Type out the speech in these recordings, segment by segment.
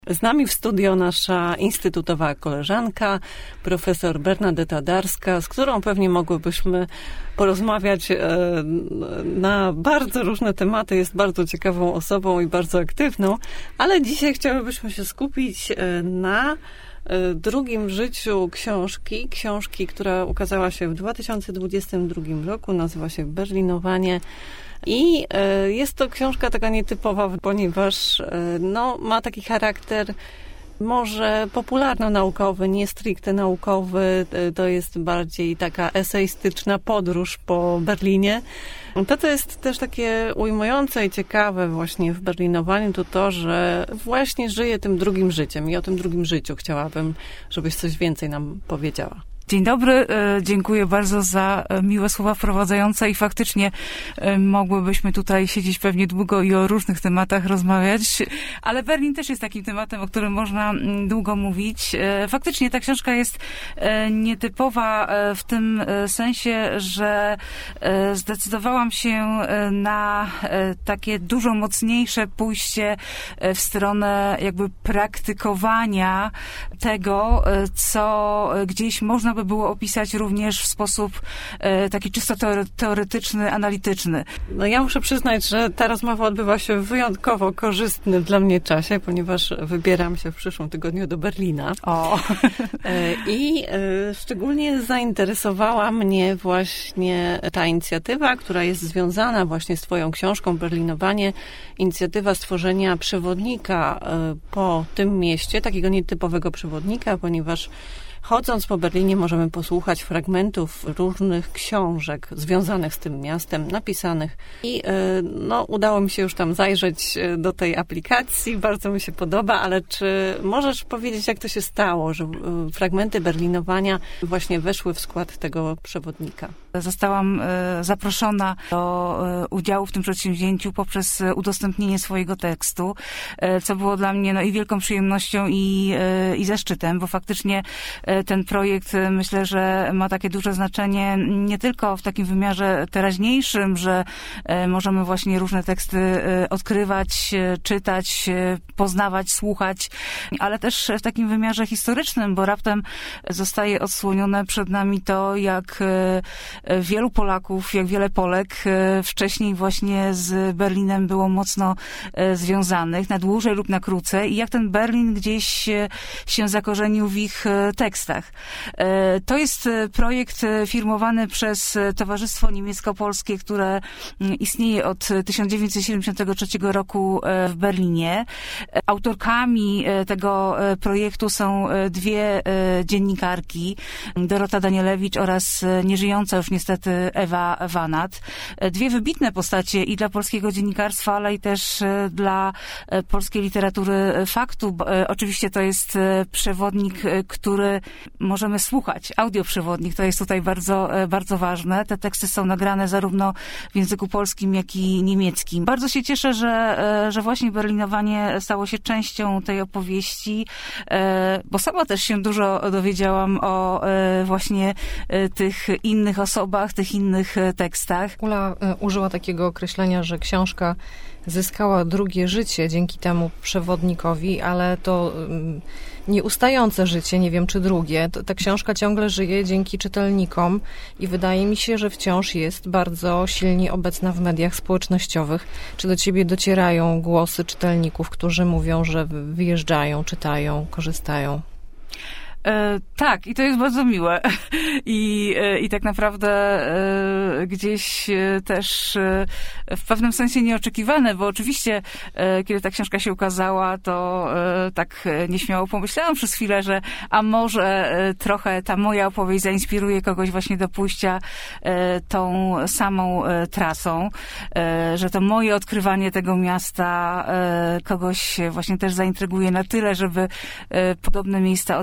Z nami w studio nasza instytutowa koleżanka, profesor Bernadeta Darska, z którą pewnie mogłybyśmy porozmawiać na bardzo różne tematy. Jest bardzo ciekawą osobą i bardzo aktywną, ale dzisiaj chciałybyśmy się skupić na drugim życiu książki, która ukazała się w 2022 roku, nazywa się Berlinowanie. I jest to książka taka nietypowa, ponieważ ma taki charakter może popularno-naukowy, nie stricte naukowy. To jest bardziej taka eseistyczna podróż po Berlinie. To jest też takie ujmujące i ciekawe właśnie w Berlinowaniu to, że właśnie żyje tym drugim życiem i o tym drugim życiu chciałabym, żebyś coś więcej nam powiedziała. Dzień dobry, dziękuję bardzo za miłe słowa wprowadzające i faktycznie mogłybyśmy tutaj siedzieć pewnie długo i o różnych tematach rozmawiać, ale Berlin też jest takim tematem, o którym można długo mówić. Faktycznie ta książka jest nietypowa w tym sensie, że zdecydowałam się na takie dużo mocniejsze pójście w stronę jakby praktykowania tego, co gdzieś można by było opisać również w sposób taki czysto teoretyczny, analityczny. No ja muszę przyznać, że ta rozmowa odbywa się w wyjątkowo korzystnym dla mnie czasie, ponieważ wybieram się w przyszłym tygodniu do Berlina. I szczególnie zainteresowała mnie właśnie ta inicjatywa, która jest związana właśnie z twoją książką Berlinowanie. Inicjatywa stworzenia przewodnika po tym mieście, takiego nietypowego przewodnika, ponieważ chodząc po Berlinie możemy posłuchać fragmentów różnych książek związanych z tym miastem, napisanych. I udało mi się już tam zajrzeć do tej aplikacji, bardzo mi się podoba, ale czy możesz powiedzieć, jak to się stało, że fragmenty Berlinowania właśnie weszły w skład tego przewodnika? Zostałam zaproszona do udziału w tym przedsięwzięciu poprzez udostępnienie swojego tekstu, co było dla mnie i wielką przyjemnością i zaszczytem, bo faktycznie ten projekt, myślę, że ma takie duże znaczenie nie tylko w takim wymiarze teraźniejszym, że możemy właśnie różne teksty odkrywać, czytać, poznawać, słuchać, ale też w takim wymiarze historycznym, bo raptem zostaje odsłonione przed nami to, jak wielu Polaków, jak wiele Polek wcześniej właśnie z Berlinem było mocno związanych, na dłużej lub na krócej, i jak ten Berlin gdzieś się zakorzenił w ich tekstach. To jest projekt firmowany przez Towarzystwo Niemiecko-Polskie, które istnieje od 1973 roku w Berlinie. Autorkami tego projektu są dwie dziennikarki, Dorota Danielewicz oraz nieżyjąca już niestety Ewa Wanat. Dwie wybitne postacie i dla polskiego dziennikarstwa, ale i też dla polskiej literatury faktu. Oczywiście to jest przewodnik, który możemy słuchać, audioprzewodnik, to jest tutaj bardzo, bardzo ważne. Te teksty są nagrane zarówno w języku polskim, jak i niemieckim. Bardzo się cieszę, że właśnie Berlinowanie stało się częścią tej opowieści, bo sama też się dużo dowiedziałam o właśnie tych innych osobach, tych innych tekstach. Ula użyła takiego określenia, że książka zyskała drugie życie dzięki temu przewodnikowi, ale to nieustające życie, nie wiem czy drugie. Ta książka ciągle żyje dzięki czytelnikom i wydaje mi się, że wciąż jest bardzo silnie obecna w mediach społecznościowych. Czy do ciebie docierają głosy czytelników, którzy mówią, że wyjeżdżają, czytają, korzystają? Tak, i to jest bardzo miłe. I tak naprawdę gdzieś też w pewnym sensie nieoczekiwane, bo oczywiście kiedy ta książka się ukazała, to tak nieśmiało pomyślałam przez chwilę, że a może trochę ta moja opowieść zainspiruje kogoś właśnie do pójścia tą samą trasą, że to moje odkrywanie tego miasta kogoś właśnie też zaintryguje na tyle, żeby podobne miejsca odwiedzić.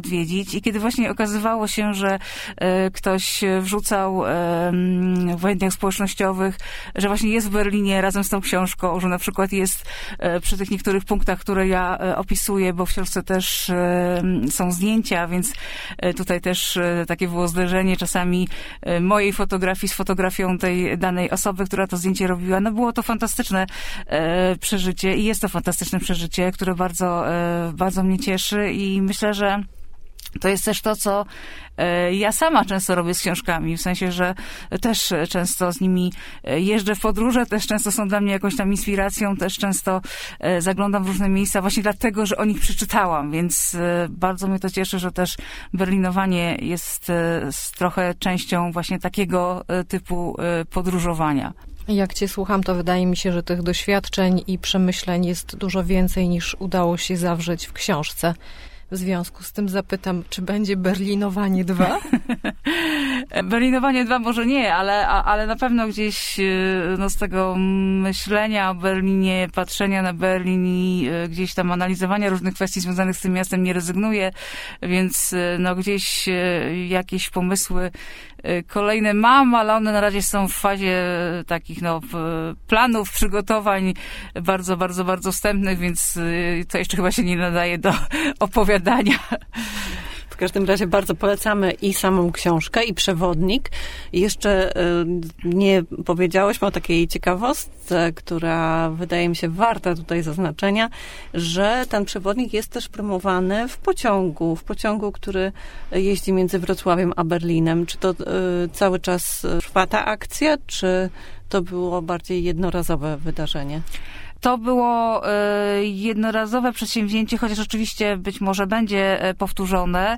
zrobić. I kiedy właśnie okazywało się, że ktoś wrzucał w mediach społecznościowych, że właśnie jest w Berlinie razem z tą książką, że na przykład jest przy tych niektórych punktach, które ja opisuję, bo w książce też są zdjęcia, więc tutaj też takie było zderzenie czasami mojej fotografii z fotografią tej danej osoby, która to zdjęcie robiła. No było to fantastyczne przeżycie i jest to fantastyczne przeżycie, które bardzo mnie cieszy i myślę, że to jest też to, co ja sama często robię z książkami, w sensie, że też często z nimi jeżdżę w podróże, też często są dla mnie jakąś tam inspiracją, też często zaglądam w różne miejsca właśnie dlatego, że o nich przeczytałam, więc bardzo mnie to cieszy, że też berlinowanie jest trochę częścią właśnie takiego typu podróżowania. Jak cię słucham, to wydaje mi się, że tych doświadczeń i przemyśleń jest dużo więcej niż udało się zawrzeć w książce. W związku z tym zapytam, czy będzie Berlinowanie 2? Berlinowanie 2 może nie, ale na pewno gdzieś z tego myślenia o Berlinie, patrzenia na Berlin i gdzieś tam analizowania różnych kwestii związanych z tym miastem nie rezygnuję, więc gdzieś jakieś pomysły kolejne mam, ale one na razie są w fazie takich planów, przygotowań bardzo, bardzo, bardzo wstępnych, więc to jeszcze chyba się nie nadaje do opowiadania. W każdym razie bardzo polecamy i samą książkę, i przewodnik. Jeszcze nie powiedziałyśmy o takiej ciekawostce, która wydaje mi się warta tutaj zaznaczenia, że ten przewodnik jest też promowany w pociągu, który jeździ między Wrocławiem a Berlinem. Czy to cały czas trwa ta akcja, czy to było bardziej jednorazowe wydarzenie? To było jednorazowe przedsięwzięcie, chociaż oczywiście być może będzie powtórzone.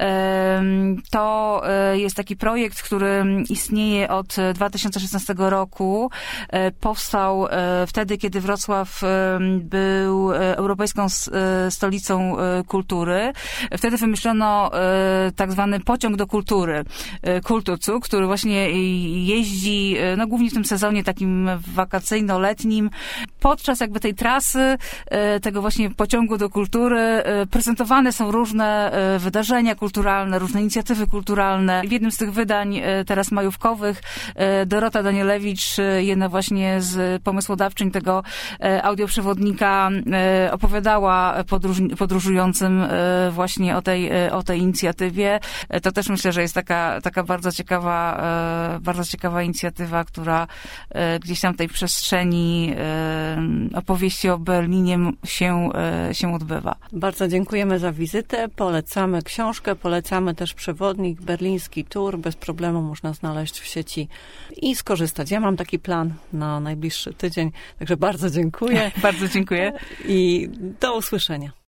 To jest taki projekt, który istnieje od 2016 roku. Powstał wtedy, kiedy Wrocław był europejską stolicą kultury. Wtedy wymyślono tak zwany pociąg do kultury, Kulturzug, który właśnie jeździ, głównie w tym sezonie takim wakacyjno-letnim, podczas jakby tej trasy, tego właśnie pociągu do kultury, prezentowane są różne wydarzenia kulturalne, różne inicjatywy kulturalne. W jednym z tych wydań, teraz majówkowych, Dorota Danielewicz, jedna właśnie z pomysłodawczyń tego audioprzewodnika, opowiadała podróżującym właśnie o tej inicjatywie. To też myślę, że jest taka bardzo ciekawa inicjatywa, która gdzieś tam w tej przestrzeni opowieści o Berlinie się odbywa. Bardzo dziękujemy za wizytę. Polecamy książkę, polecamy też przewodnik, berliński tour. Bez problemu można znaleźć w sieci i skorzystać. Ja mam taki plan na najbliższy tydzień, także bardzo dziękuję. Bardzo dziękuję. I do usłyszenia.